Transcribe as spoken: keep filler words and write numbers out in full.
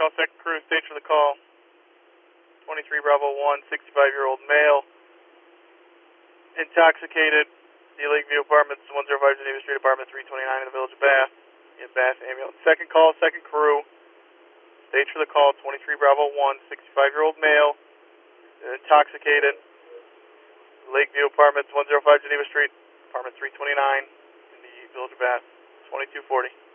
call, second crew, stage for the call. twenty-three Bravo one, sixty-five-year-old male, intoxicated, the Lakeview Apartments, one oh five Geneva Street, apartment three twenty-nine in the village of Bath, in Bath ambulance. Second call, second crew, stage for the call, twenty-three Bravo one, sixty-five-year-old male, intoxicated, Lakeview Apartments, one oh five Geneva Street, apartment three twenty-nine in the village of Bath, twenty-two forty.